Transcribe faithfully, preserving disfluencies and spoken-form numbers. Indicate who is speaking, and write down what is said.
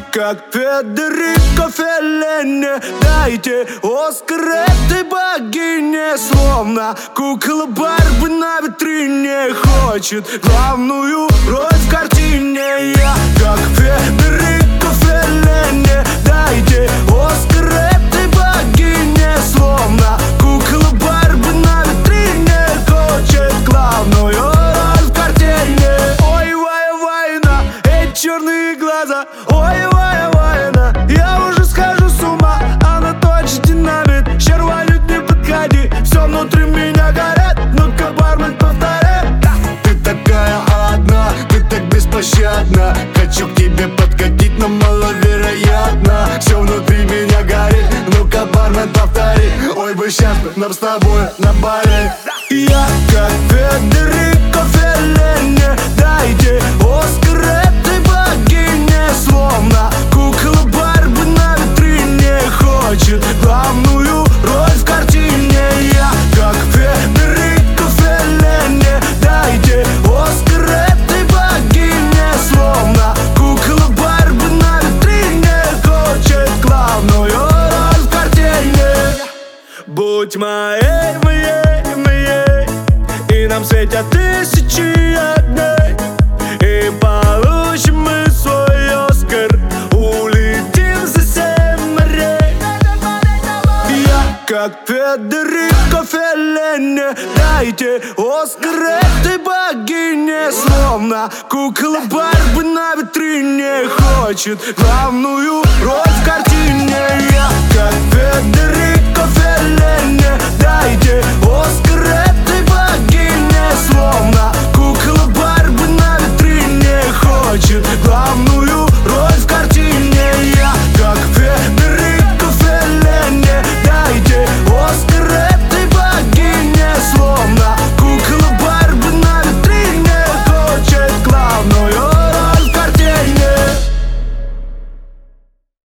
Speaker 1: как Федерико Феллини. Дайте Оскар этой богине. Словно кукла Барби на витрине хочет главную роль в картине. Я как Федерико Феллини. Дайте Оскар этой богине. Словно кукла Барби на витрине хочет главную роль в картине. Ой, вай, вайна, эти черные глаза. Ой, вай, вайна, я уже схожу с ума. Она точно динамит, щерванит, не подходи. Все внутри меня горит, ну-ка, бармен, повтори.
Speaker 2: Ты такая одна, ты так беспощадна. Хочу к тебе подкатить, но маловероятно. Все внутри меня горит, ну-ка, бармен, повтори. Ой, бы сейчас нам с тобой на Бали.
Speaker 1: Я как Федерико Феллини. Дайте Оскар этой богине. Словно кукла Барби на витрине хочет главную роль в картине. Я как Федерико Феллини. Дайте Оскар этой богине. Словно кукла Барби на витрине хочет главную роль в картине. Будь моей, моей, моей, и нам светят тысячи огней. И получим мы свой Оскар, улетим за семь морей. Я как Федерико Феллини. Дайте Оскар этой богине. Словно кукла Барби на витрине хочет главную роль в картине. Я как Федерико Феллини. Дайте Оскар этой богине. Словно кукла Барби на витрине хочет главную